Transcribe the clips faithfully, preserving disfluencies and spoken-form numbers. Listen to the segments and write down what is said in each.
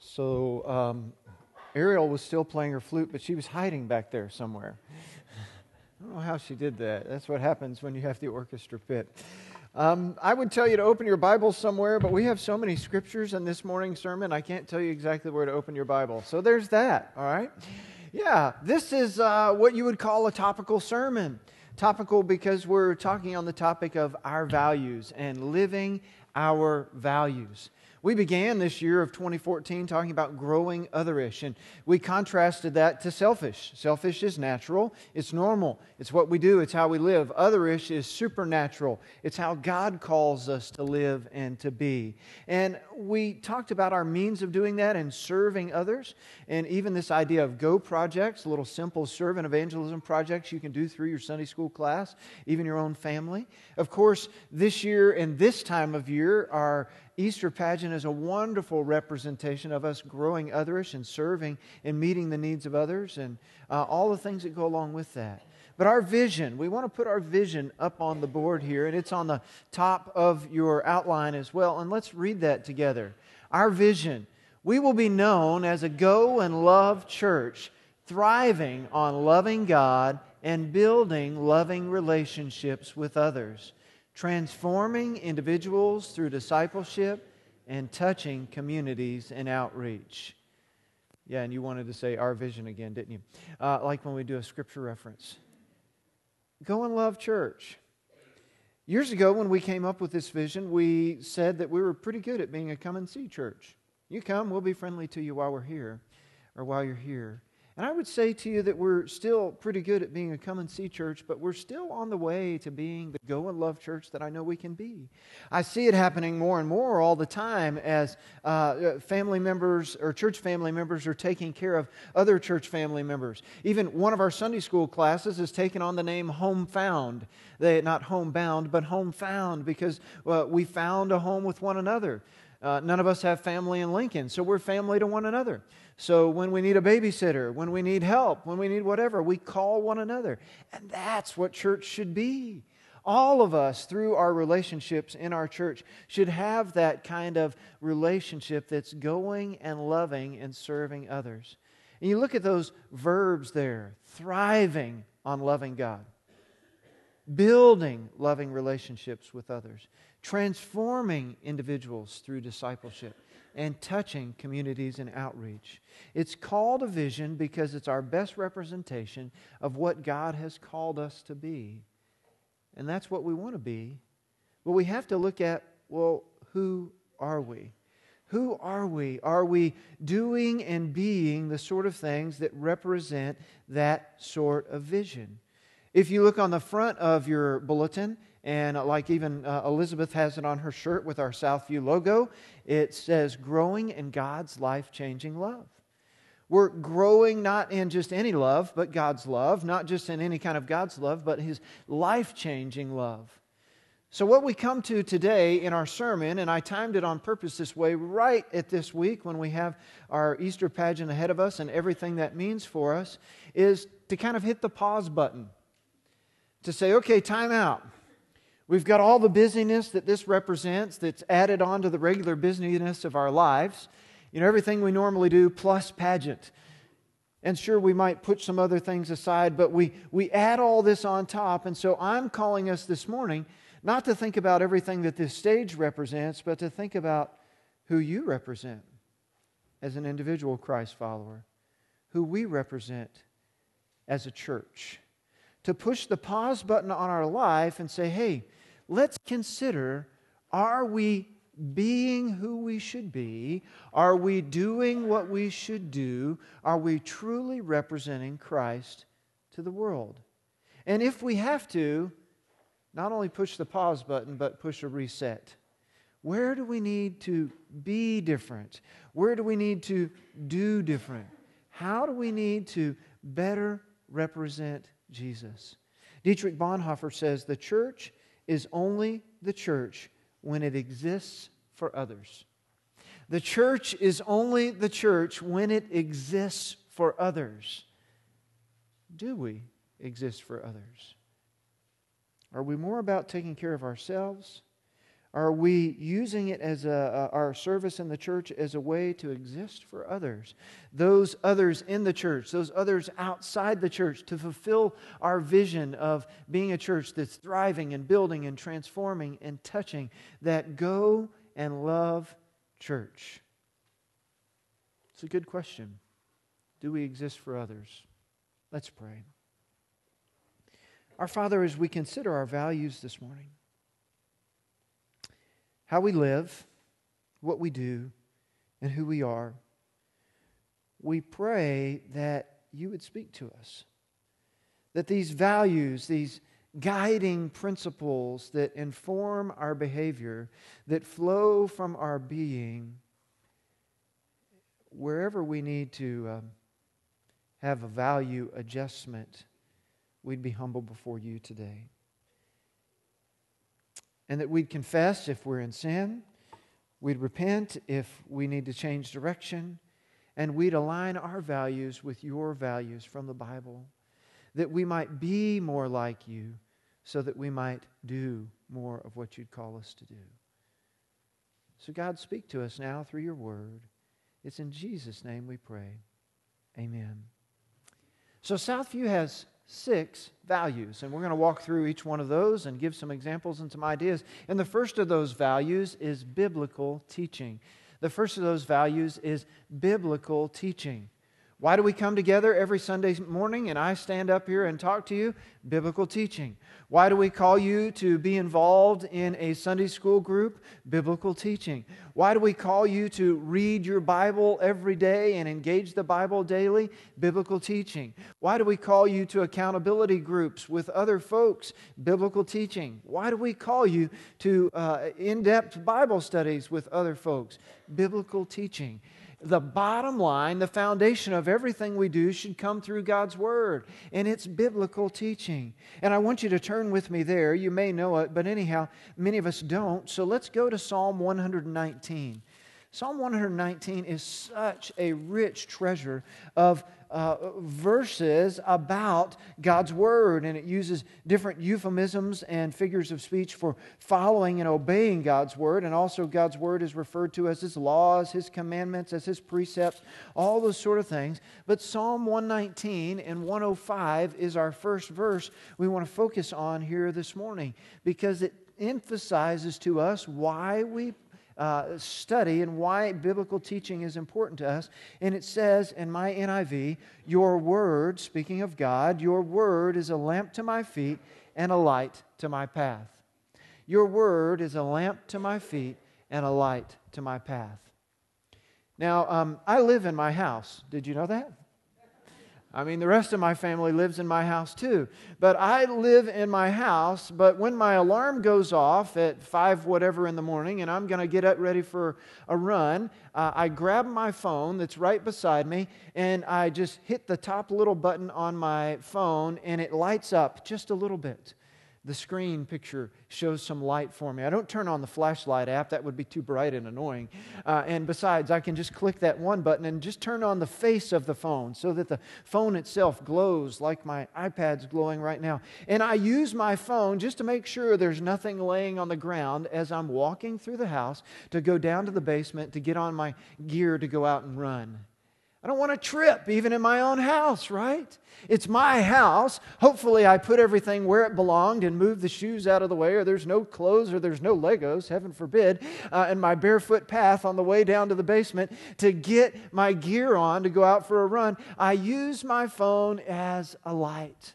So um, Ariel was still playing her flute, but she was hiding back there somewhere. I don't know how she did that. That's what happens when you have the orchestra pit. Um, I would tell you to open your Bible somewhere, but we have so many scriptures in this morning's sermon, I can't tell you exactly where to open your Bible. So there's that, all right? Yeah, this is uh, what you would call a topical sermon. Topical because we're talking on the topic of our values and living our values. We began this year of twenty fourteen talking about growing otherish, and we contrasted that to selfish. Selfish is natural, it's normal, it's what we do, it's how we live. Otherish is supernatural, it's how God calls us to live and to be. And we talked about our means of doing that and serving others, and even this idea of Go projects, little simple servant evangelism projects you can do through your Sunday school class, even your own family. Of course, this year and this time of year, our Easter pageant is a wonderful representation of us growing otherish and serving and meeting the needs of others and uh, all the things that go along with that. But our vision, we want to put our vision up on the board here, and it's on the top of your outline as well. And let's read that together. Our vision: we will be known as a go and love church, thriving on loving God and building loving relationships with others, transforming individuals through discipleship and touching communities in outreach. Yeah, and you wanted to say our vision again, didn't you? Uh, like when we do a scripture reference. Go and love church. Years ago when we came up with this vision, we said that we were pretty good at being a come and see church. You come, we'll be friendly to you while we're here, or while you're here. And I would say to you that we're still pretty good at being a come and see church, but we're still on the way to being the go and love church that I know we can be. I see it happening more and more all the time as uh, family members or church family members are taking care of other church family members. Even one of our Sunday school classes has taken on the name Home Found. They, not homebound, but home found, because uh, we found a home with one another. Uh, none of us have family in Lincoln, so we're family to one another. So when we need a babysitter, when we need help, when we need whatever, we call one another. And that's what church should be. All of us, through our relationships in our church, should have that kind of relationship that's going and loving and serving others. And you look at those verbs there: thriving on loving God, building loving relationships with others, transforming individuals through discipleship, and touching communities in outreach. It's called a vision because it's our best representation of what God has called us to be. And that's what we want to be. But we have to look at, well, who are we? Who are we? Are we doing and being the sort of things that represent that sort of vision? If you look on the front of your bulletin, and like even uh, Elizabeth has it on her shirt with our Southview logo, it says, growing in God's life-changing love. We're growing not in just any love, but God's love. Not just in any kind of God's love, but His life-changing love. So what we come to today in our sermon, and I timed it on purpose this way, right at this week when we have our Easter pageant ahead of us and everything that means for us, is to kind of hit the pause button. To say, okay, time out. We've got all the busyness that this represents that's added on to the regular busyness of our lives. You know, everything we normally do plus pageant. And sure, we might put some other things aside, but we, we add all this on top. And so I'm calling us this morning not to think about everything that this stage represents, but to think about who you represent as an individual Christ follower, who we represent as a church. To push the pause button on our life and say, hey, let's consider, are we being who we should be? Are we doing what we should do? Are we truly representing Christ to the world? And if we have to, not only push the pause button, but push a reset. Where do we need to be different? Where do we need to do different? How do we need to better represent Jesus? Dietrich Bonhoeffer says the church is only the church when it exists for others. The church is only the church when it exists for others. Do we exist for others? Are we more about taking care of ourselves? Are we using it as a, our service in the church as a way to exist for others? Those others in the church, those others outside the church, to fulfill our vision of being a church that's thriving and building and transforming and touching, that go and love church. It's a good question. Do we exist for others? Let's pray. Our Father, as we consider our values this morning, how we live, what we do, and who we are, we pray that you would speak to us. That these values, these guiding principles that inform our behavior, that flow from our being, wherever we need to um, have a value adjustment, we'd be humble before you today. And that we'd confess if we're in sin, we'd repent if we need to change direction, and we'd align our values with your values from the Bible, that we might be more like you, so that we might do more of what you'd call us to do. So God, speak to us now through your word. It's in Jesus' name we pray. Amen. So Southview has six values, and we're going to walk through each one of those and give some examples and some ideas. And the first of those values is biblical teaching. The first of those values is biblical teaching. Why do we come together every Sunday morning and I stand up here and talk to you? Biblical teaching. Why do we call you to be involved in a Sunday school group? Biblical teaching. Why do we call you to read your Bible every day and engage the Bible daily? Biblical teaching. Why do we call you to accountability groups with other folks? Biblical teaching. Why do we call you to uh, in-depth Bible studies with other folks? Biblical teaching. The bottom line, the foundation of everything we do should come through God's Word, and it's biblical teaching. And I want you to turn with me there. You may know it, but anyhow, many of us don't. So let's go to Psalm one nineteen. Psalm one nineteen is such a rich treasure of uh, verses about God's Word, and it uses different euphemisms and figures of speech for following and obeying God's Word, and also God's Word is referred to as His laws, His commandments, as His precepts, all those sort of things. But Psalm one nineteen and one oh five is our first verse we want to focus on here this morning, because it emphasizes to us why we Uh, study and why biblical teaching is important to us. And it says in my N I V, your word, speaking of God, your word is a lamp to my feet and a light to my path. Your word is a lamp to my feet and a light to my path. Now, um, I live in my house. Did you know that? I mean, the rest of my family lives in my house too. But I live in my house, but when my alarm goes off at five whatever in the morning and I'm going to get up ready for a run, uh, I grab my phone that's right beside me and I just hit the top little button on my phone and it lights up just a little bit. The screen picture shows some light for me. I don't turn on the flashlight app. That would be too bright and annoying. Uh, and besides, I can just click that one button and just turn on the face of the phone so that the phone itself glows like my iPad's glowing right now. And I use my phone just to make sure there's nothing laying on the ground as I'm walking through the house to go down to the basement to get on my gear to go out and run. I don't want to trip, even in my own house, right? It's my house. Hopefully I put everything where it belonged and moved the shoes out of the way, or there's no clothes or there's no Legos, heaven forbid, uh, in my barefoot path on the way down to the basement to get my gear on to go out for a run. I use my phone as a light.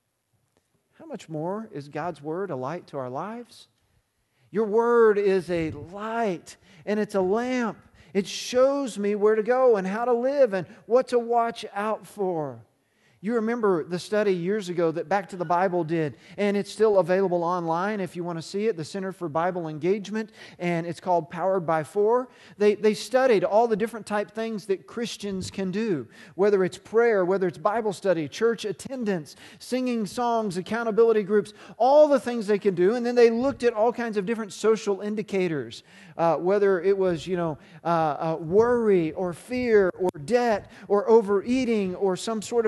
How much more is God's Word a light to our lives? Your Word is a light, and it's a lamp. It shows me where to go and how to live and what to watch out for. You remember the study years ago that Back to the Bible did, and it's still available online if you want to see it, the Center for Bible Engagement, and it's called Powered by Four. They, they studied all the different type things that Christians can do, whether it's prayer, whether it's Bible study, church attendance, singing songs, accountability groups, all the things they can do, and then they looked at all kinds of different social indicators, uh, whether it was, you know, uh, uh, worry or fear or debt or overeating or some sort of addiction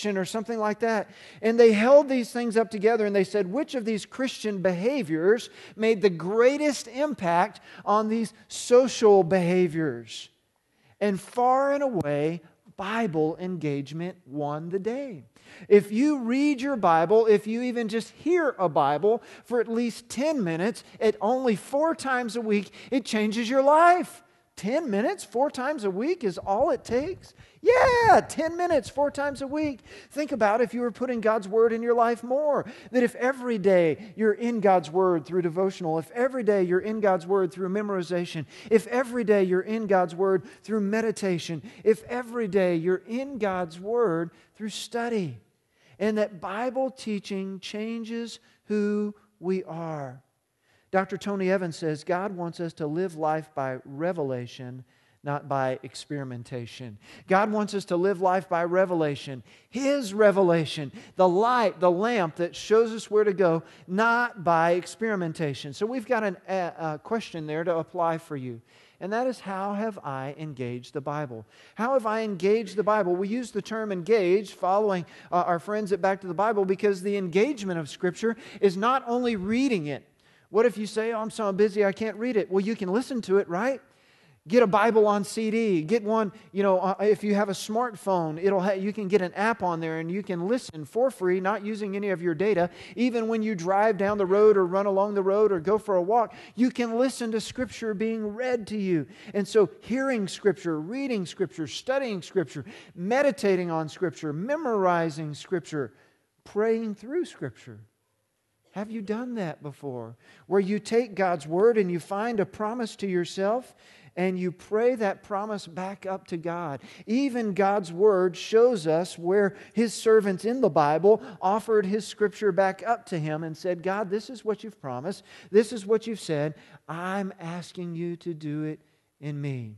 or something like that. And they held these things up together and they said, which of these Christian behaviors made the greatest impact on these social behaviors? And far and away, Bible engagement won the day. If you read your Bible, if you even just hear a Bible for at least ten minutes, at only four times a week, it changes your life. ten minutes, four times a week is all it takes? Yeah, ten minutes, four times a week. Think about if you were putting God's Word in your life more. That if every day you're in God's Word through devotional, if every day you're in God's Word through memorization, if every day you're in God's Word through meditation, if every day you're in God's Word through study, and that Bible teaching changes who we are. Doctor Tony Evans says, God wants us to live life by revelation, not by experimentation. God wants us to live life by revelation. His revelation, the light, the lamp that shows us where to go, not by experimentation. So we've got an, a, a question there to apply for you. And that is, how have I engaged the Bible? How have I engaged the Bible? We use the term engaged following uh, our friends at Back to the Bible because the engagement of Scripture is not only reading it. What if you say, oh, I'm so busy I can't read it? Well, you can listen to it, right? Get a Bible on C D. Get one, you know, uh, if you have a smartphone, it'll ha- you can get an app on there and you can listen for free, not using any of your data. Even when you drive down the road or run along the road or go for a walk, you can listen to Scripture being read to you. And so hearing Scripture, reading Scripture, studying Scripture, meditating on Scripture, memorizing Scripture, praying through Scripture. Have you done that before? Where you take God's Word and you find a promise to yourself and you pray that promise back up to God. Even God's Word shows us where His servants in the Bible offered His Scripture back up to Him and said, God, this is what you've promised. This is what you've said. I'm asking you to do it in me.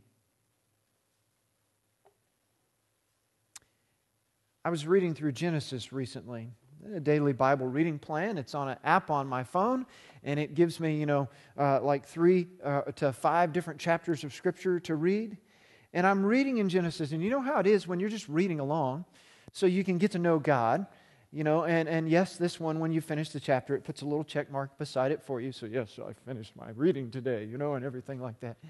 I was reading through Genesis recently. A daily Bible reading plan. It's on an app on my phone, and it gives me, you know, uh, like three uh, to five different chapters of Scripture to read. And I'm reading in Genesis, and you know how it is when you're just reading along, so you can get to know God, you know. And and yes, this one, when you finish the chapter, it puts a little check mark beside it for you. So yes, I finished my reading today, you know, and everything like that.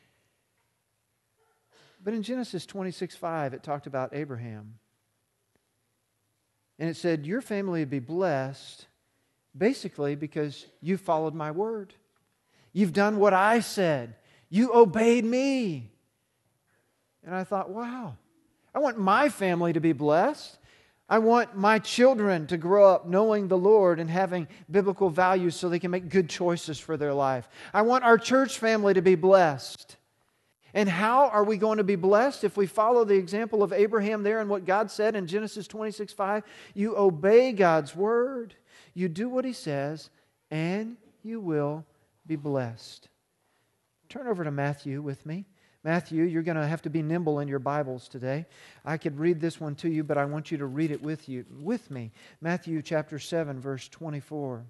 But in Genesis twenty-six five, it talked about Abraham. And it said, your family would be blessed basically because you followed my word. You've done what I said. You obeyed me. And I thought, wow, I want my family to be blessed. I want my children to grow up knowing the Lord and having biblical values so they can make good choices for their life. I want our church family to be blessed. And how are we going to be blessed if we follow the example of Abraham there and what God said in Genesis twenty-six five? You obey God's word, you do what He says, and you will be blessed. Turn over to Matthew with me. Matthew, you're going to have to be nimble in your Bibles today. I could read this one to you, but I want you to read it with you, with me. Matthew chapter seven, verse twenty-four.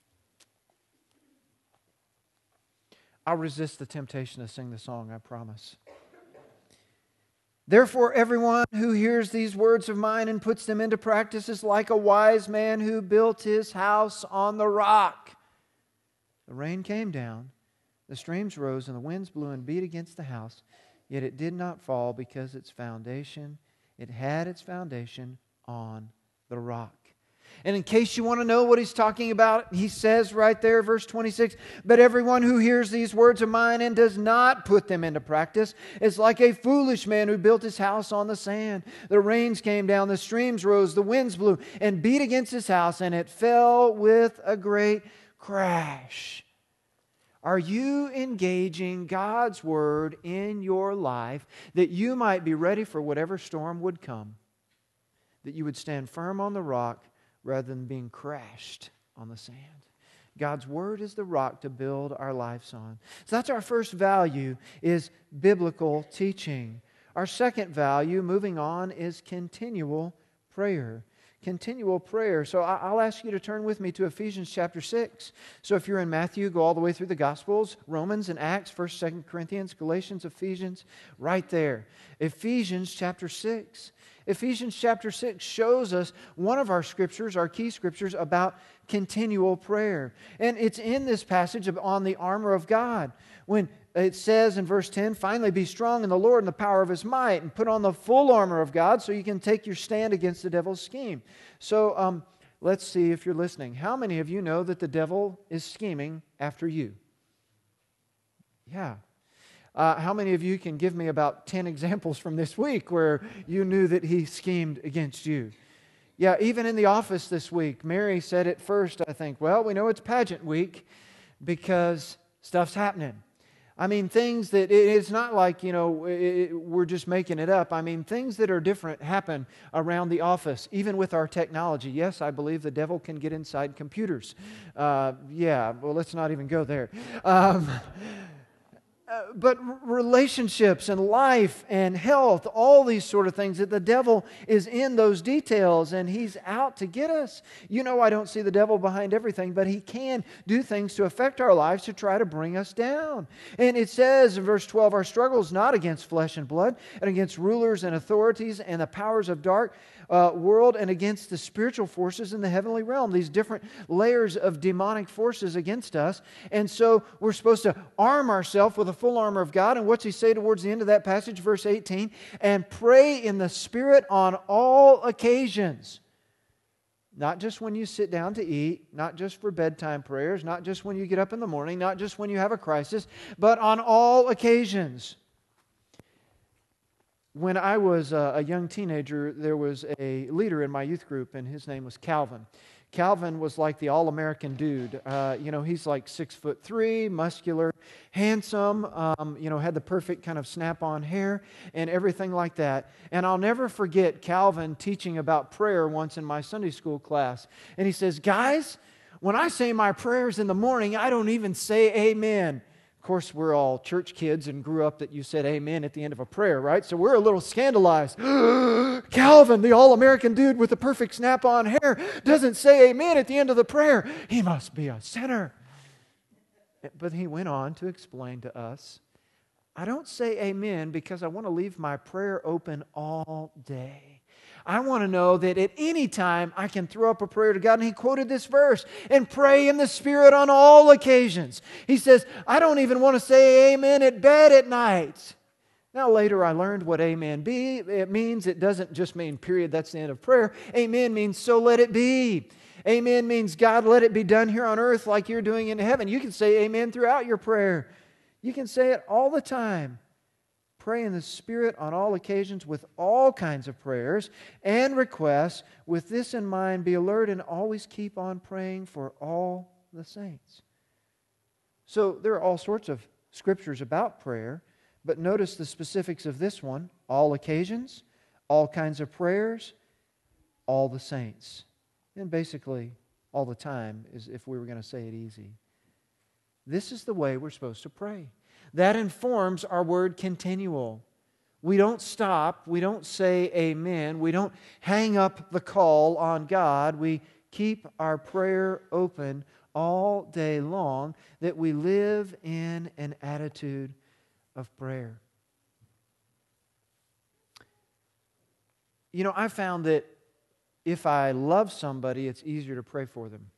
I'll resist the temptation to sing the song, I promise. Therefore, everyone who hears these words of mine and puts them into practice is like a wise man who built his house on the rock. The rain came down, the streams rose, and the winds blew and beat against the house. Yet it did not fall because its foundation, it had its foundation on the rock. And in case you want to know what he's talking about, he says right there, verse twenty-six, but everyone who hears these words of mine and does not put them into practice is like a foolish man who built his house on the sand. The rains came down, the streams rose, the winds blew and beat against his house, and it fell with a great crash. Are you engaging God's Word in your life that you might be ready for whatever storm would come? That you would stand firm on the rock rather than being crashed on the sand. God's Word is the rock to build our lives on. So that's our first value, is biblical teaching. Our second value, moving on, is continual prayer. continual prayer. So I'll ask you to turn with me to Ephesians chapter six. So if you're in Matthew, go all the way through the Gospels, Romans and Acts, first, second Corinthians, Galatians, Ephesians, right there. Ephesians chapter six. Ephesians chapter six shows us one of our scriptures, our key scriptures, about continual prayer. And it's in this passage on the armor of God. When it says in verse ten, finally be strong in the Lord and the power of His might, and put on the full armor of God so you can take your stand against the devil's scheme. So um, let's see if you're listening. How many of you know that the devil is scheming after you? Yeah. Uh, how many of you can give me about ten examples from this week where you knew that he schemed against you? Yeah, even in the office this week, Mary said at first, I think, well, we know it's pageant week because stuff's happening. I mean, things that, it's not like, you know, it, we're just making it up. I mean, things that are different happen around the office, even with our technology. Yes, I believe the devil can get inside computers. Uh, yeah, well, let's not even go there. Um Uh, but relationships and life and health, all these sort of things, that the devil is in those details and he's out to get us. You know, I don't see the devil behind everything, but he can do things to affect our lives to try to bring us down. And it says in verse twelve, our struggle is not against flesh and blood, and against rulers and authorities and the powers of dark uh, world, and against the spiritual forces in the heavenly realm. These different layers of demonic forces against us. And so we're supposed to arm ourselves with a full armor of God. And what's he say towards the end of that passage, verse eighteen? And pray in the Spirit on all occasions. Not just when you sit down to eat, not just for bedtime prayers, not just when you get up in the morning, not just when you have a crisis, but on all occasions. When I was a young teenager, there was a leader in my youth group, and his name was Calvin. Calvin was like the all-American dude. Uh, you know, he's like six foot three, muscular, handsome, um, you know, had the perfect kind of snap-on hair and everything like that. And I'll never forget Calvin teaching about prayer once in my Sunday school class. And he says, guys, when I say my prayers in the morning, I don't even say amen. Of course, we're all church kids and grew up that you said amen at the end of a prayer, right? So we're a little scandalized. Calvin, the all-American dude with the perfect snap-on hair, doesn't say amen at the end of the prayer. He must be a sinner. But he went on to explain to us, I don't say amen because I want to leave my prayer open all day. I want to know that at any time I can throw up a prayer to God. And he quoted this verse, and pray in the Spirit on all occasions. He says, I don't even want to say amen at bed at night. Now later I learned what amen be. It means, it doesn't just mean period, that's the end of prayer. Amen means so let it be. Amen means God, let it be done here on earth like you're doing in heaven. You can say amen throughout your prayer. You can say it all the time. Pray in the Spirit on all occasions with all kinds of prayers and requests. With this in mind, be alert and always keep on praying for all the saints. So there are all sorts of scriptures about prayer, but notice the specifics of this one. All occasions, all kinds of prayers, all the saints. And basically, all the time, is if we were going to say it easy. This is the way we're supposed to pray. That informs our word continual. We don't stop. We don't say amen. We don't hang up the call on God. We keep our prayer open all day long, that we live in an attitude of prayer. You know, I found that if I love somebody, it's easier to pray for them.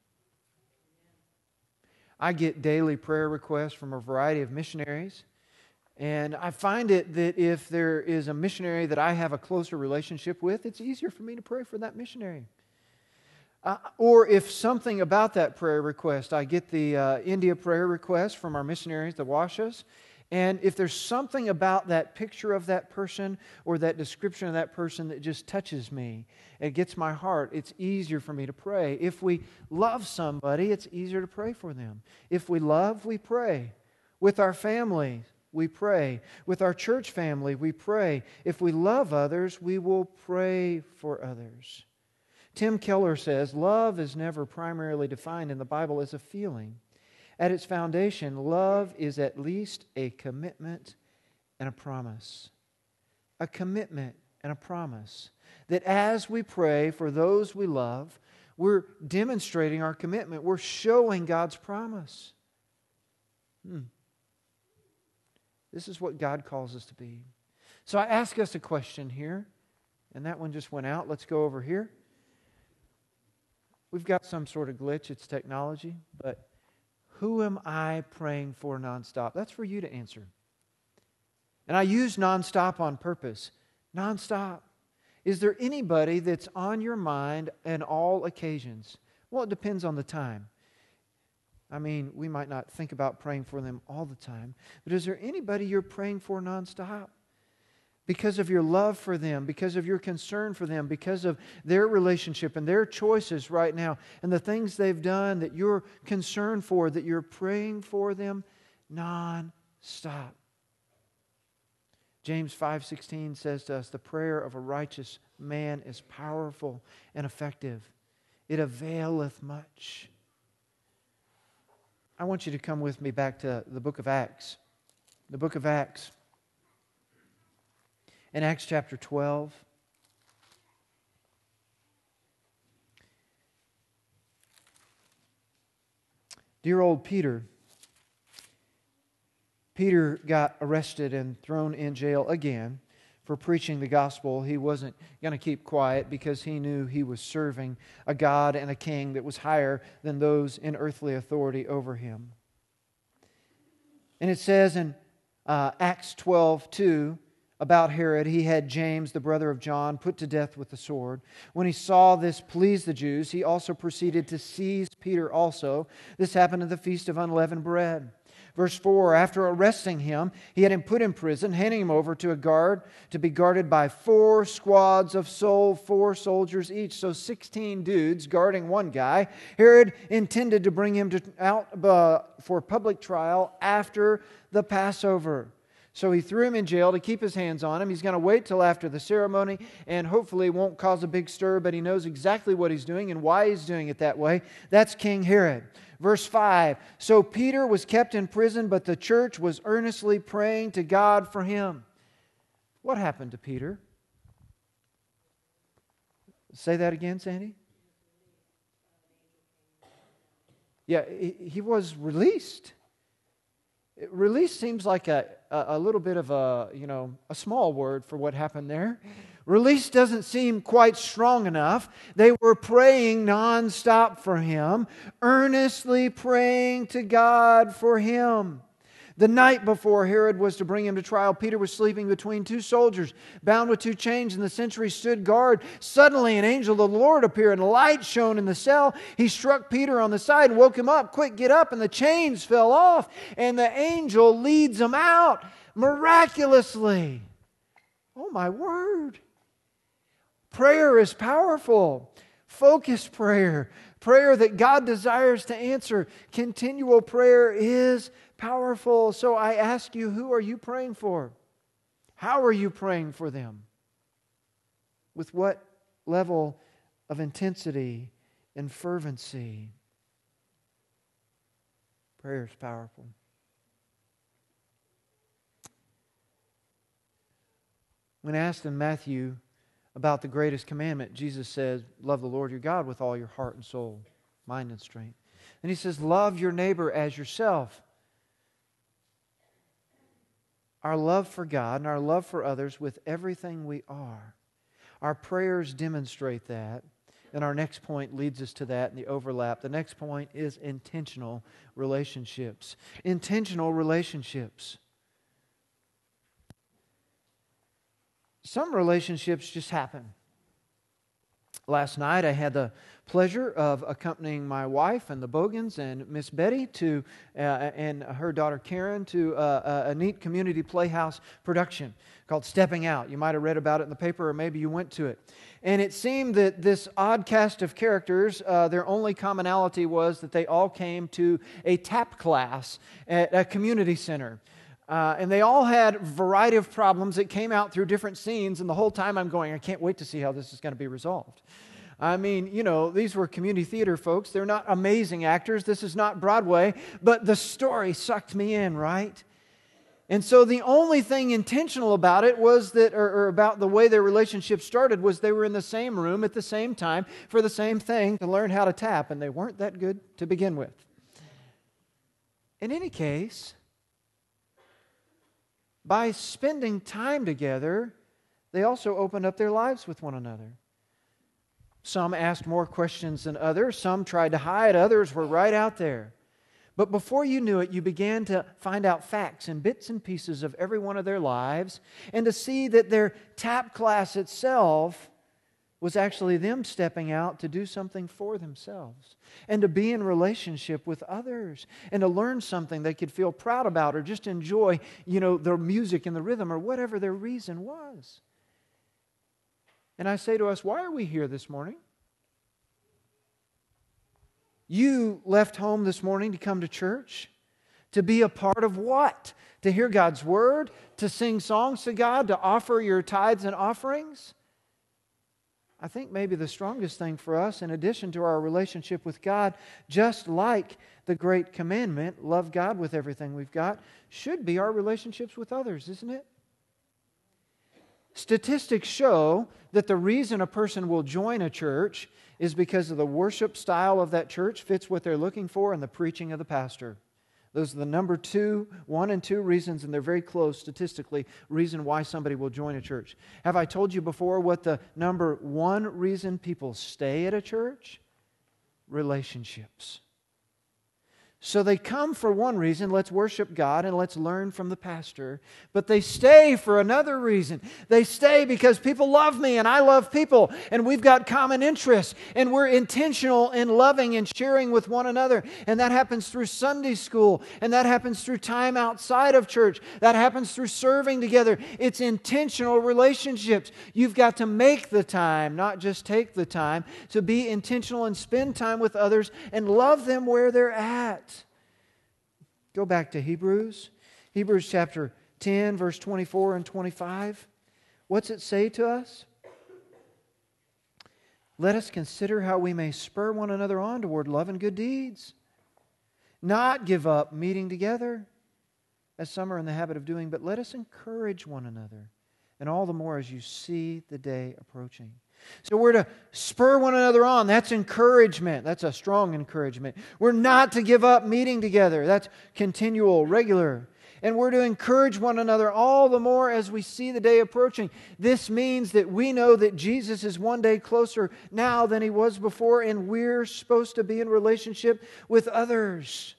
I get daily prayer requests from a variety of missionaries, and I find it that if there is a missionary that I have a closer relationship with, it's easier for me to pray for that missionary. Uh, or if something about that prayer request, I get the uh, India prayer request from our missionaries, the Washas, and if there's something about that picture of that person or that description of that person that just touches me, it gets my heart, it's easier for me to pray. If we love somebody, it's easier to pray for them. If we love, we pray. With our family, we pray. With our church family, we pray. If we love others, we will pray for others. Tim Keller says, love is never primarily defined in the Bible as a feeling. At its foundation, love is at least a commitment and a promise. A commitment and a promise. That as we pray for those we love, we're demonstrating our commitment. We're showing God's promise. Hmm. This is what God calls us to be. So I ask us a question here, and that one just went out. Let's go over here. We've got some sort of glitch. It's technology. But who am I praying for nonstop? That's for you to answer. And I use nonstop on purpose. Nonstop. Is there anybody that's on your mind in all occasions? Well, it depends on the time. I mean, we might not think about praying for them all the time. But is there anybody you're praying for nonstop? Because of your love for them, because of your concern for them, because of their relationship and their choices right now, and the things they've done that you're concerned for, that you're praying for them non-stop. James five sixteen says to us, the prayer of a righteous man is powerful and effective. It availeth much. I want you to come with me back to the book of Acts. The book of Acts. In Acts chapter twelve, dear old Peter, Peter got arrested and thrown in jail again for preaching the gospel. He wasn't going to keep quiet because he knew he was serving a God and a king that was higher than those in earthly authority over him. And it says in uh, Acts twelve two, about Herod, he had James, the brother of John, put to death with the sword. When he saw this pleased the Jews, he also proceeded to seize Peter also. This happened at the Feast of Unleavened Bread. Verse four, after arresting him, he had him put in prison, handing him over to a guard to be guarded by four squads of soul, four soldiers each. So sixteen dudes guarding one guy. Herod intended to bring him to, out uh, for public trial after the Passover. So he threw him in jail to keep his hands on him. He's going to wait till after the ceremony and hopefully it won't cause a big stir, but he knows exactly what he's doing and why he's doing it that way. That's King Herod. Verse five, so Peter was kept in prison, but the church was earnestly praying to God for him. What happened to Peter? Say that again, Sandy? Yeah, he, he was released. Release seems like a, a little bit of a, you know, a small word for what happened there. Release doesn't seem quite strong enough. They were praying nonstop for him, earnestly praying to God for him. The night before Herod was to bring him to trial, Peter was sleeping between two soldiers, bound with two chains, and the sentry stood guard. Suddenly an angel of the Lord appeared, and light shone in the cell. He struck Peter on the side and woke him up. Quick, get up, and the chains fell off, and the angel leads him out miraculously. Oh my word. Prayer is powerful. Focused prayer. Prayer that God desires to answer. Continual prayer is powerful. So I ask you, who are you praying for? How are you praying for them? With what level of intensity and fervency? Prayer is powerful. When asked in Matthew about the greatest commandment, Jesus says, love the Lord your God with all your heart and soul, mind and strength. And He says, love your neighbor as yourself. Our love for God and our love for others with everything we are. Our prayers demonstrate that. And our next point leads us to that in the overlap. The next point is intentional relationships. Intentional relationships. Some relationships just happen. Last night I had the pleasure of accompanying my wife and the Bogans and Miss Betty to uh, and her daughter Karen to uh, a neat community playhouse production called Stepping Out. You might have read about it in the paper, or maybe you went to it. And it seemed that this odd cast of characters, uh, their only commonality was that they all came to a tap class at a community center. Uh, and they all had a variety of problems that came out through different scenes, and the whole time I'm going, I can't wait to see how this is going to be resolved. I mean, you know, these were community theater folks. They're not amazing actors. This is not Broadway, but the story sucked me in, right? And so the only thing intentional about it was that, or, or about the way their relationship started, was they were in the same room at the same time for the same thing, to learn how to tap, and they weren't that good to begin with. In any case, by spending time together, they also opened up their lives with one another. Some asked more questions than others. Some tried to hide. Others were right out there. But before you knew it, you began to find out facts and bits and pieces of every one of their lives, and to see that their tap class itself was actually them stepping out to do something for themselves, and to be in relationship with others, and to learn something they could feel proud about, or just enjoy, you know, their music and the rhythm, or whatever their reason was. And I say to us, why are we here this morning? You left home this morning to come to church, to be a part of what? To hear God's Word, to sing songs to God, to offer your tithes and offerings? I think maybe the strongest thing for us, in addition to our relationship with God, just like the great commandment, love God with everything we've got, should be our relationships with others, isn't it? Statistics show that the reason a person will join a church is because of the worship style of that church fits what they're looking for, and the preaching of the pastor. Those are the number two, one and two reasons, and they're very close statistically, reason why somebody will join a church. Have I told you before what the number one reason people stay at a church? Relationships. So they come for one reason, let's worship God and let's learn from the pastor. But they stay for another reason. They stay because people love me and I love people, and we've got common interests, and we're intentional in loving and sharing with one another. And that happens through Sunday school, and that happens through time outside of church. That happens through serving together. It's intentional relationships. You've got to make the time, not just take the time, to be intentional and spend time with others and love them where they're at. Go back to Hebrews. Hebrews chapter ten, verse twenty-four and twenty-five. What's it say to us? Let us consider how we may spur one another on toward love and good deeds. Not give up meeting together, as some are in the habit of doing, but let us encourage one another, and all the more as you see the day approaching. So we're to spur one another on. That's encouragement. That's a strong encouragement. We're not to give up meeting together. That's continual, regular. And we're to encourage one another all the more as we see the day approaching. This means that we know that Jesus is one day closer now than He was before, and we're supposed to be in relationship with others.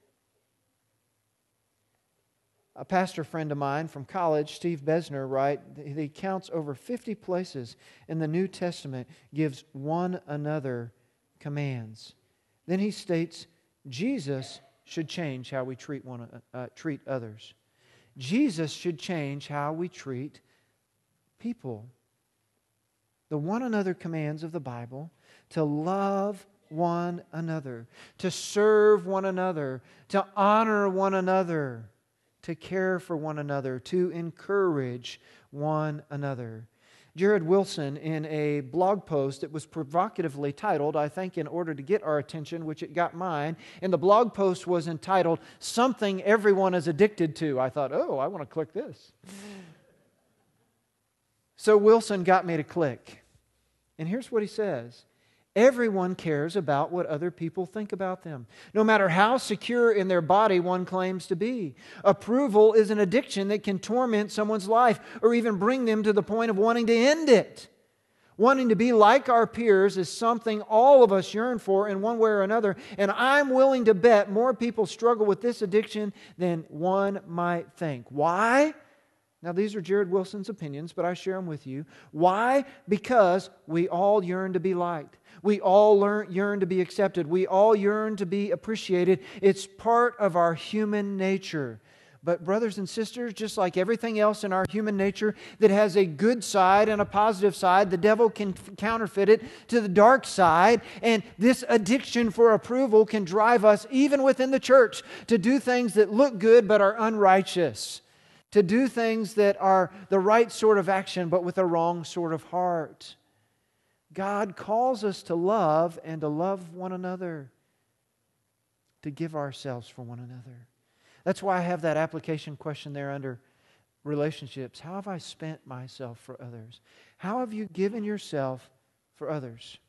A pastor friend of mine from college, Steve Besner, right, he counts over fifty places in the New Testament, gives one another commands. Then he states, Jesus should change how we treat one uh, treat others. Jesus should change how we treat people. The one another commands of the Bible, to love one another, to serve one another, to honor one another, to care for one another, to encourage one another. Jared Wilson, in a blog post that was provocatively titled, I think in order to get our attention, which it got mine, and the blog post was entitled, Something Everyone is Addicted to. I thought, oh, I want to click this. So Wilson got me to click. And here's what he says. Everyone cares about what other people think about them, no matter how secure in their body one claims to be. Approval is an addiction that can torment someone's life or even bring them to the point of wanting to end it. Wanting to be like our peers is something all of us yearn for in one way or another, and I'm willing to bet more people struggle with this addiction than one might think. Why? Now, these are Jared Wilson's opinions, but I share them with you. Why? Because we all yearn to be liked. We all learn, yearn to be accepted. We all yearn to be appreciated. It's part of our human nature. But brothers and sisters, just like everything else in our human nature that has a good side and a positive side, the devil can counterfeit it to the dark side. And this addiction for approval can drive us, even within the church, to do things that look good but are unrighteous. To do things that are the right sort of action but with a wrong sort of heart. God calls us to love and to love one another. To give ourselves for one another. That's why I have that application question there under relationships. How have I spent myself for others? How have you given yourself for others?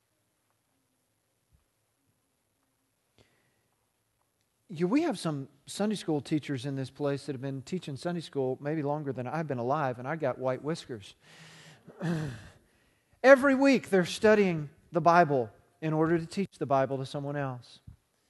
You, we have some Sunday school teachers in this place that have been teaching Sunday school maybe longer than I've been alive, and I got white whiskers. Every week they're studying the Bible in order to teach the Bible to someone else.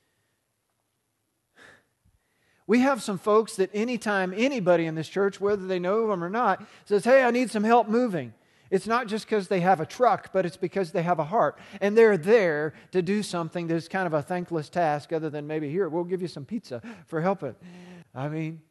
We have some folks that anytime anybody in this church, whether they know them or not, says, hey, I need some help moving. It's not just because they have a truck, but it's because they have a heart. And they're there to do something that's kind of a thankless task other than maybe, here, we'll give you some pizza for helping. I mean,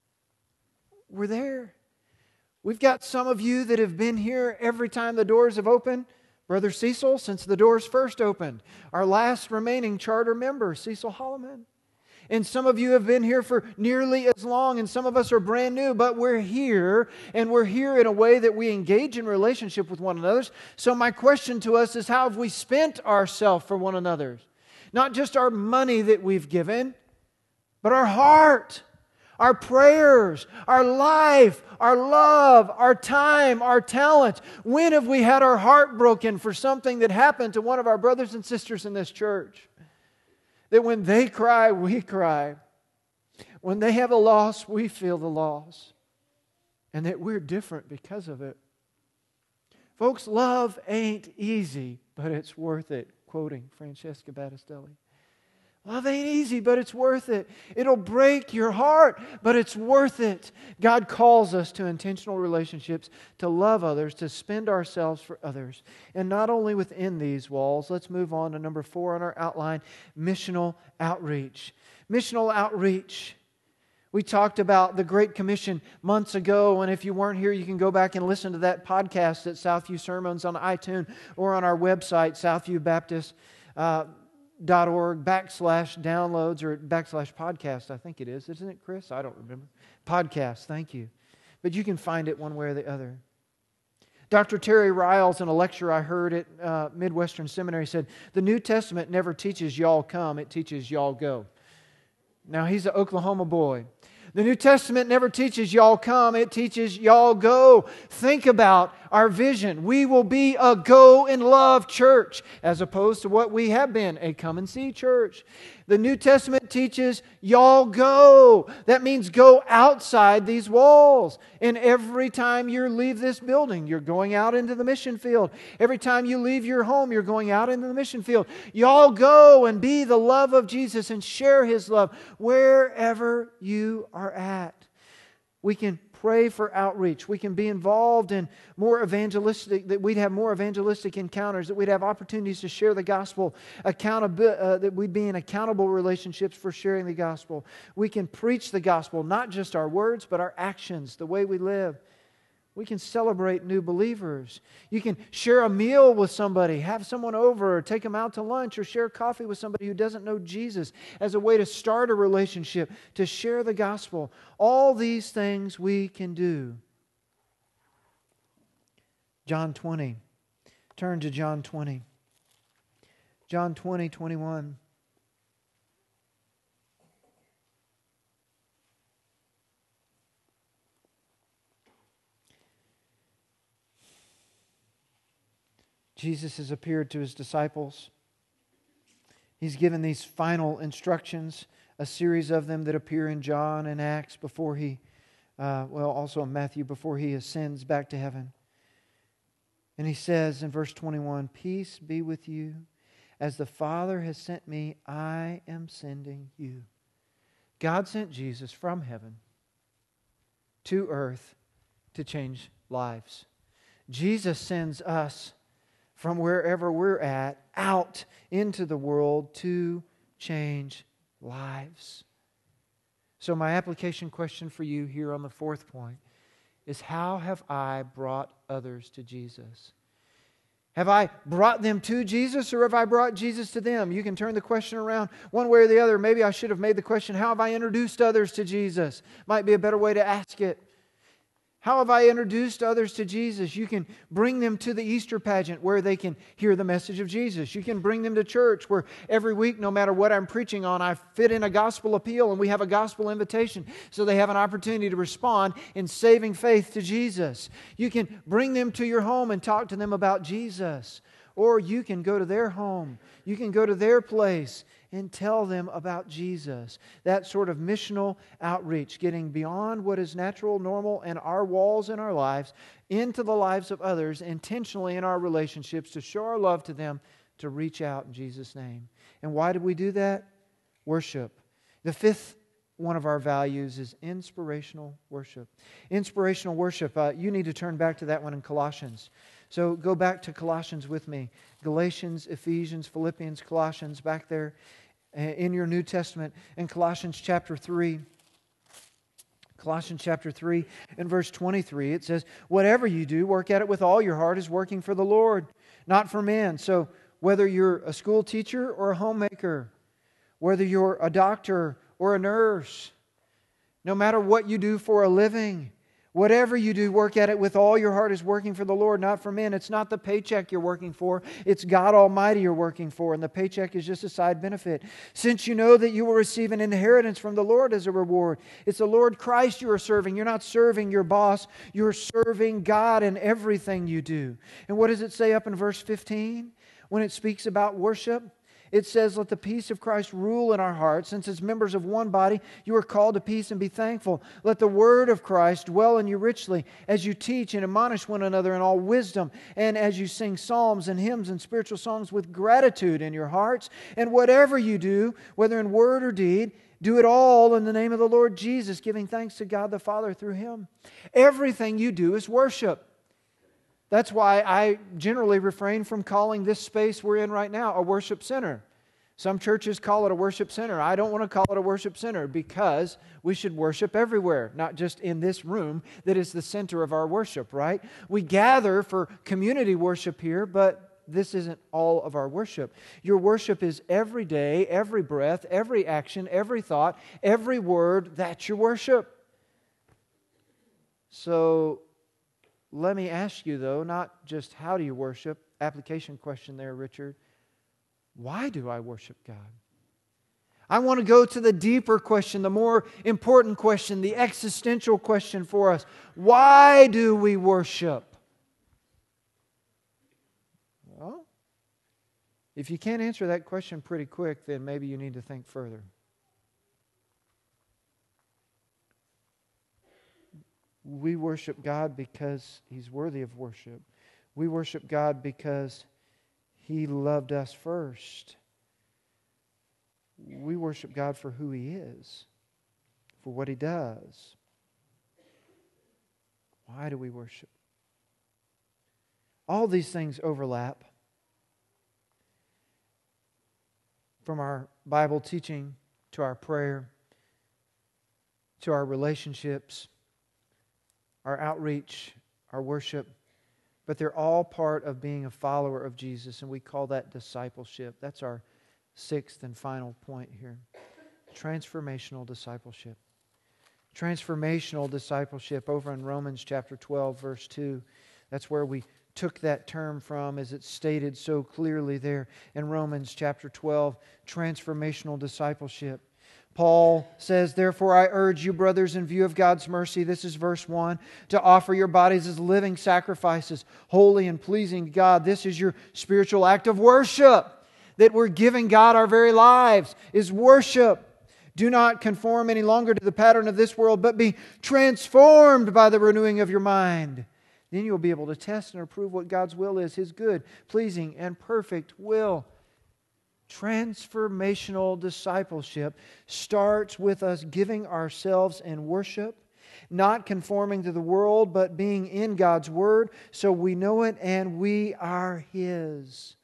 we're there. We've got some of you that have been here every time the doors have opened. Brother Cecil, since the doors first opened. Our last remaining charter member, Cecil Holloman. And some of you have been here for nearly as long, and some of us are brand new, but we're here, and we're here in a way that we engage in relationship with one another. So my question to us is, how have we spent ourselves for one another? Not just our money that we've given, but our heart, our prayers, our life, our love, our time, our talent. When have we had our heart broken for something that happened to one of our brothers and sisters in this church? That when they cry, we cry. When they have a loss, we feel the loss. And that we're different because of it. Folks, love ain't easy, but it's worth it. Quoting Francesca Battistelli. Love ain't easy, but it's worth it. It'll break your heart, but it's worth it. God calls us to intentional relationships, to love others, to spend ourselves for others. And not only within these walls, let's move on to number four on our outline, missional outreach. Missional outreach. We talked about the Great Commission months ago, and if you weren't here, you can go back and listen to that podcast at Southview Sermons on iTunes or on our website, Southview Baptist uh, dot org backslash downloads or backslash podcast, I think it is. Isn't it, Chris? I don't remember. Podcast, thank you. But you can find it one way or the other. Doctor Terry Riles, in a lecture I heard at uh, Midwestern Seminary, said, the New Testament never teaches y'all come, it teaches y'all go. Now, he's an Oklahoma boy. The New Testament never teaches y'all come, it teaches y'all go. Think about our vision. We will be a go and love church as opposed to what we have been, a come and see church. The New Testament teaches y'all go. That means go outside these walls. And every time you leave this building, you're going out into the mission field. Every time you leave your home, you're going out into the mission field. Y'all go and be the love of Jesus and share His love wherever you are at. We can pray for outreach. We can be involved in more evangelistic, that we'd have more evangelistic encounters, that we'd have opportunities to share the gospel, accountability, uh, that we'd be in accountable relationships for sharing the gospel. We can preach the gospel, not just our words, but our actions, the way we live. We can celebrate new believers. You can share a meal with somebody, have someone over, or take them out to lunch, or share coffee with somebody who doesn't know Jesus as a way to start a relationship, to share the gospel. All these things we can do. John twenty. Turn to John twenty. John twenty, twenty-one. Jesus has appeared to His disciples. He's given these final instructions, a series of them that appear in John and Acts before He, uh, well, also in Matthew, before He ascends back to heaven. And He says in verse twenty-one, peace be with you. As the Father has sent me, I am sending you. God sent Jesus from heaven to earth to change lives. Jesus sends us from wherever we're at, out into the world to change lives. So my application question for you here on the fourth point is, how have I brought others to Jesus? Have I brought them to Jesus, or have I brought Jesus to them? You can turn the question around one way or the other. Maybe I should have made the question, how have I introduced others to Jesus? Might be a better way to ask it. How have I introduced others to Jesus? You can bring them to the Easter pageant where they can hear the message of Jesus. You can bring them to church where every week, no matter what I'm preaching on, I fit in a gospel appeal and we have a gospel invitation so they have an opportunity to respond in saving faith to Jesus. You can bring them to your home and talk to them about Jesus. Or you can go to their home. You can go to their place and tell them about Jesus. That sort of missional outreach, getting beyond what is natural, normal, and our walls in our lives, into the lives of others, intentionally in our relationships, to show our love to them, to reach out in Jesus' name. And why did we do that? Worship. The fifth one of our values is inspirational worship. Inspirational worship, uh, you need to turn back to that one in Colossians. So go back to Colossians with me. Galatians, Ephesians, Philippians, Colossians, back there in your New Testament. In Colossians chapter three, Colossians chapter three and verse twenty-three, it says, whatever you do, work at it with all your heart as working for the Lord, not for men. So whether you're a school teacher or a homemaker, whether you're a doctor or a nurse, no matter what you do for a living, whatever you do, work at it with all your heart as working for the Lord, not for men. It's not the paycheck you're working for. It's God Almighty you're working for, and the paycheck is just a side benefit. Since you know that you will receive an inheritance from the Lord as a reward. It's the Lord Christ you are serving. You're not serving your boss. You're serving God in everything you do. And what does it say up in verse fifteen when it speaks about worship? It says, let the peace of Christ rule in our hearts. Since as members of one body, you are called to peace and be thankful. Let the word of Christ dwell in you richly as you teach and admonish one another in all wisdom, and as you sing psalms and hymns and spiritual songs with gratitude in your hearts. And whatever you do, whether in word or deed, do it all in the name of the Lord Jesus, giving thanks to God the Father through Him. Everything you do is worship. That's why I generally refrain from calling this space we're in right now a worship center. Some churches call it a worship center. I don't want to call it a worship center because we should worship everywhere, not just in this room that is the center of our worship, right? We gather for community worship here, but this isn't all of our worship. Your worship is every day, every breath, every action, every thought, every word. That's your worship. So let me ask you, though, not just how do you worship, application question there, Richard. Why do I worship God? I want to go to the deeper question, the more important question, the existential question for us. Why do we worship? Well, if you can't answer that question pretty quick, then maybe you need to think further. We worship God because He's worthy of worship. We worship God because He loved us first. We worship God for who He is, for what He does. Why do we worship? All these things overlap. From our Bible teaching to our prayer, to our relationships, our outreach, our worship, but they're all part of being a follower of Jesus, and we call that discipleship. That's our sixth and final point here. Transformational discipleship. Transformational discipleship over in Romans chapter twelve, verse two. That's where we took that term from, as it's stated so clearly there in Romans chapter twelve. Transformational discipleship. Paul says, therefore I urge you, brothers, in view of God's mercy, this is verse one, to offer your bodies as living sacrifices, holy and pleasing to God. This is your spiritual act of worship, that we're giving God our very lives, is worship. Do not conform any longer to the pattern of this world, but be transformed by the renewing of your mind. Then you'll be able to test and approve what God's will is, His good, pleasing, and perfect will. Transformational discipleship starts with us giving ourselves in worship, not conforming to the world, but being in God's Word so we know it and we are His.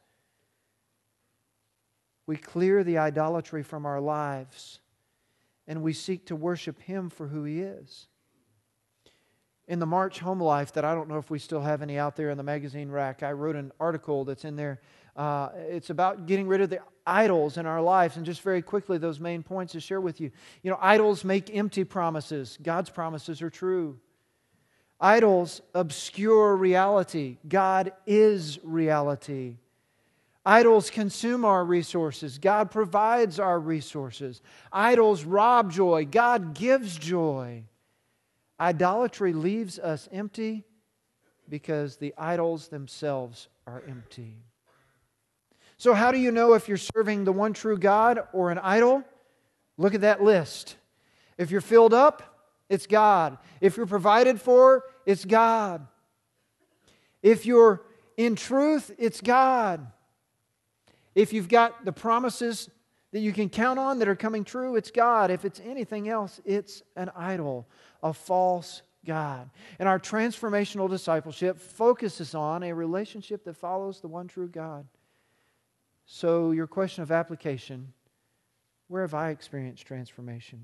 We clear the idolatry from our lives and we seek to worship Him for who He is. In the March Home Life that I don't know if we still have any out there in the magazine rack, I wrote an article that's in there. Uh, it's about getting rid of the idols in our lives, and just very quickly those main points to share with you. You know, idols make empty promises. God's promises are true. Idols obscure reality. God is reality. Idols consume our resources. God provides our resources. Idols rob joy. God gives joy. Idolatry leaves us empty because the idols themselves are empty. So how do you know if you're serving the one true God or an idol? Look at that list. If you're filled up, it's God. If you're provided for, it's God. If you're in truth, it's God. If you've got the promises that you can count on that are coming true, it's God. If it's anything else, it's an idol, a false God. And our transformational discipleship focuses on a relationship that follows the one true God. So your question of application, where have I experienced transformation?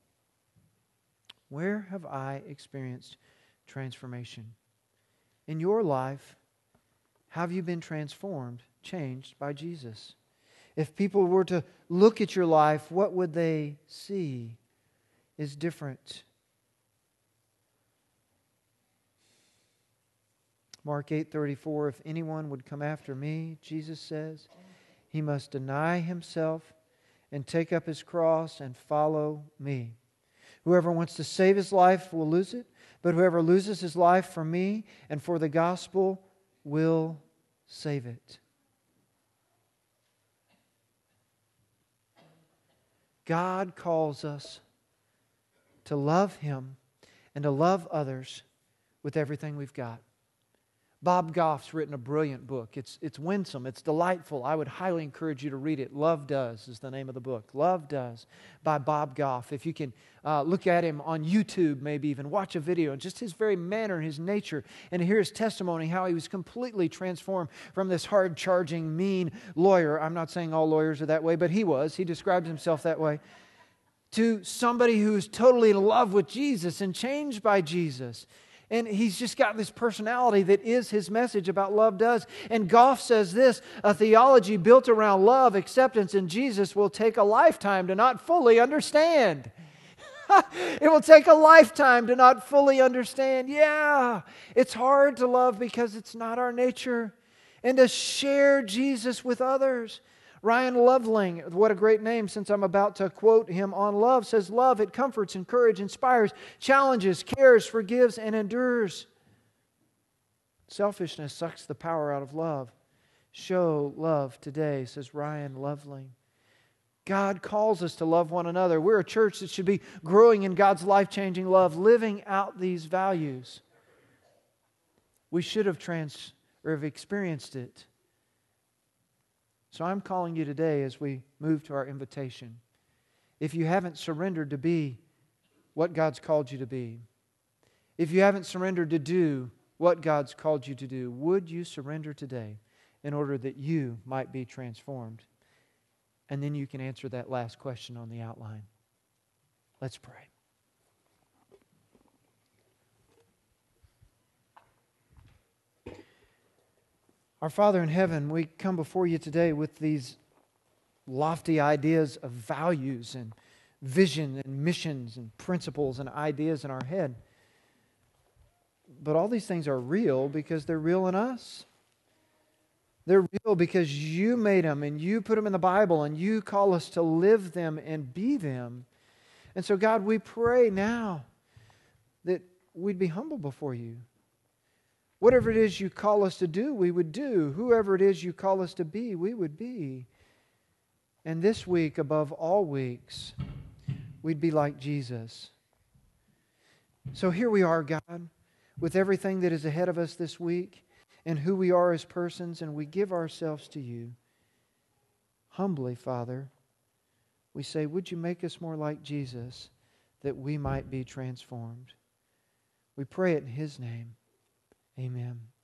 Where have I experienced transformation? In your life, have you been transformed, changed by Jesus? If people were to look at your life, what would they see is different? Mark eight thirty-four, if anyone would come after me, Jesus says, he must deny himself and take up his cross and follow me. Whoever wants to save his life will lose it, but whoever loses his life for me and for the gospel will save it. God calls us to love Him and to love others with everything we've got. Bob Goff's written a brilliant book. It's, it's winsome. It's delightful. I would highly encourage you to read it. Love Does is the name of the book. Love Does by Bob Goff. If you can uh, look at him on YouTube, maybe even watch a video, and just his very manner and his nature, and hear his testimony, how he was completely transformed from this hard-charging, mean lawyer. I'm not saying all lawyers are that way, but he was. He described himself that way. To somebody who's totally in love with Jesus and changed by Jesus. And he's just got this personality that is his message about love does. And Goff says this, a theology built around love, acceptance, and Jesus will take a lifetime to not fully understand. It will take a lifetime to not fully understand. Yeah, it's hard to love because it's not our nature. And to share Jesus with others. Ryan Loveling, what a great name since I'm about to quote him on love, says, love, it comforts, encourages, inspires, challenges, cares, forgives, and endures. Selfishness sucks the power out of love. Show love today, says Ryan Loveling. God calls us to love one another. We're a church that should be growing in God's life-changing love, living out these values. We should have trans or have experienced it. So I'm calling you today as we move to our invitation. If you haven't surrendered to be what God's called you to be, if you haven't surrendered to do what God's called you to do, would you surrender today in order that you might be transformed? And then you can answer that last question on the outline. Let's pray. Our Father in heaven, we come before you today with these lofty ideas of values and vision and missions and principles and ideas in our head. But all these things are real because they're real in us. They're real because you made them and you put them in the Bible and you call us to live them and be them. And so, God, we pray now that we'd be humble before you. Whatever it is you call us to do, we would do. Whoever it is you call us to be, we would be. And this week, above all weeks, we'd be like Jesus. So here we are, God, with everything that is ahead of us this week and who we are as persons, and we give ourselves to you. Humbly, Father, we say, would you make us more like Jesus that we might be transformed? We pray it in His name. Amen.